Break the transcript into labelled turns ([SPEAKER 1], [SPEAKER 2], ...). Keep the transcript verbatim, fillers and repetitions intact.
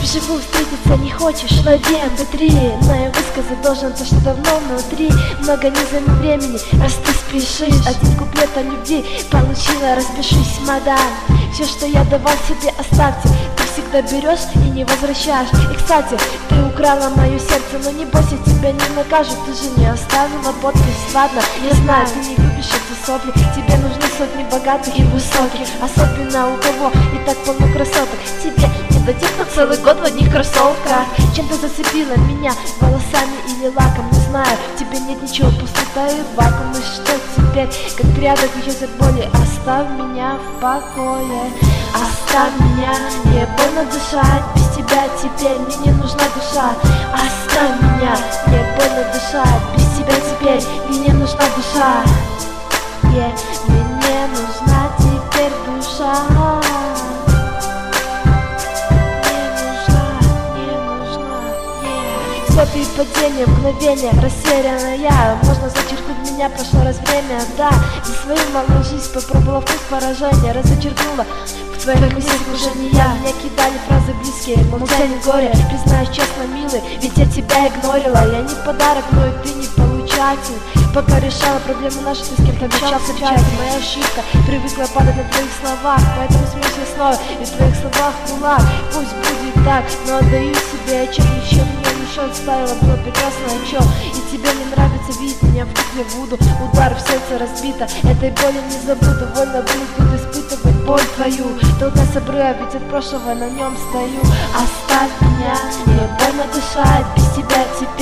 [SPEAKER 1] Вживую встретиться не хочешь, лови эм пэ три. Но я высказать должен то, что давно внутри. Много не займет времени, раз ты спешишь. Один куплет о любви получила, распишись, мадам. Все, что я давал себе, оставьте. Ты всегда берешь и не возвращаешь. И, кстати, ты украла мое сердце, но не бойся, тебя не накажут. Ты же не оставила подпись, ладно, я знаю, ты не любишь эти сопли. Тебе нужны сотни богатых и высоких, особенно у кого и так полно красоток. Тебе не дадим на целый год в одних кроссовках. Чем ты зацепила меня, волосами или лаком, не знаю. Тебе нет ничего, пустота и вакуум. И что теперь, как прядок уйдет от боли? Оставь меня в покое, оставь меня, мне больно дышать. Без тебя теперь мне не нужна душа. Оставь меня, мне больно дышать. Без тебя теперь мне не нужна душа. Yeah, мне нужна теперь душа. Копии падения, мгновение, растерянная. Можно зачеркнуть меня, прошло раз время, да. За свою малую жизнь попробовала вкус поражения. Разочеркнула в твоих мыслях уже не я. Меня кидали фразы близкие, молчание горе. Признаюсь честно, милый, ведь я тебя игнорила. Я не подарок, но и ты не получатель. Пока решала проблему нашу, ты с кем-то общался в чате. Моя ошибка, привыкла падать на твоих словах, поэтому смеюсь я снова, и в твоих словах кулак. Пусть будет так, но отдаю себе отчет, еще меня мешает, ставила, было прекрасно о чем. И тебе не нравится видеть меня в кукле Вуду. Удар в сердце разбито, этой боли не забуду. Вольно будет тут испытывать боль твою. Толка с обрыва, ведь от прошлого на нем стою. Оставь меня, мне больно дышать. Без тебя теперь